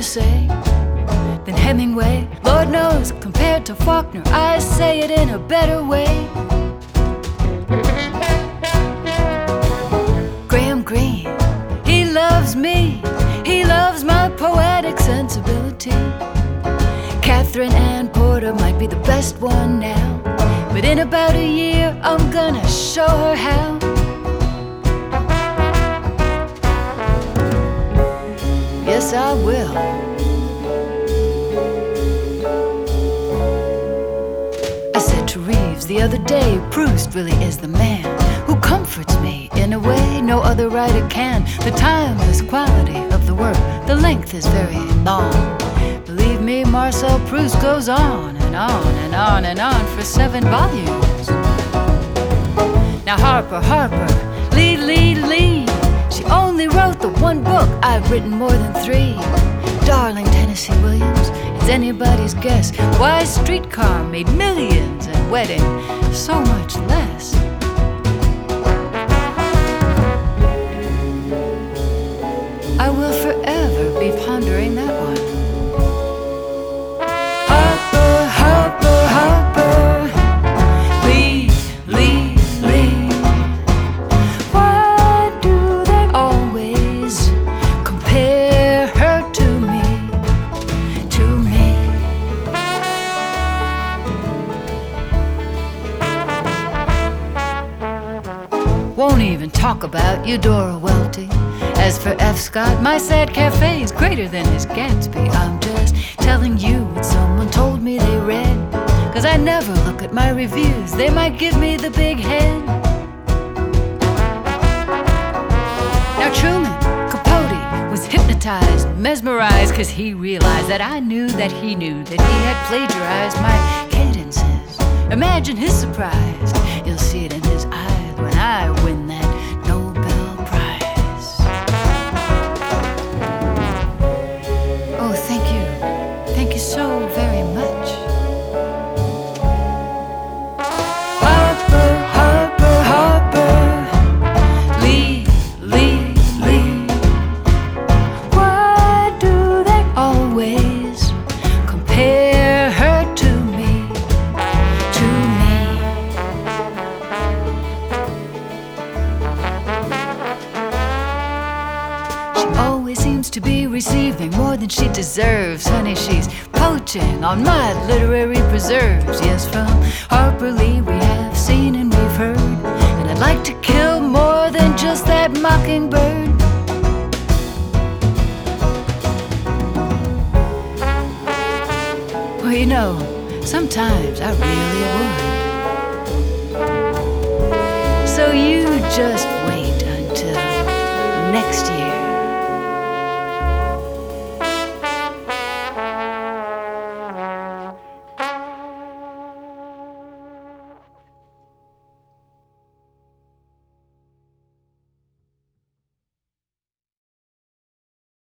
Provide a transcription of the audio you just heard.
to say than Hemingway. Lord knows, compared to Faulkner, I say it in a better way. Graham Greene, he loves me, he loves my poetic sensibility. Katherine Ann Porter might be the best one now, but in about a year I'm gonna show her how. Yes, I will. I said to Reeves the other day, Proust really is the man who comforts me in a way no other writer can. The timeless quality of the work, the length is very long. Believe me, Marcel Proust goes on and on and on and on for 7 volumes. Now Harper, Lee, she only wrote the one book, I've written more than 3. Darling Tennessee Williams, it's anybody's guess why Streetcar made millions and Wedding so much less. I will forever be pondering that one. Won't even talk about Eudora Welty. As for F. Scott, my sad cafe's greater than his Gatsby. I'm just telling you what someone told me they read, 'cause I never look at my reviews, they might give me the big head. Now Truman Capote was hypnotized, mesmerized, 'cause he realized that I knew that he knew that he had plagiarized my cadences. Imagine his surprise, you'll see it in his eyes when I win that Nobel Prize. Oh, thank you so very much. Harper, Lee. Why do they always compare her to me? Always seems to be receiving more than she deserves. Honey, she's poaching on my literary preserves. Yes, from Harper Lee we have seen and we've heard, and I'd like to kill more than just that mockingbird. Well, you know, sometimes I really would. So you just wait until next year.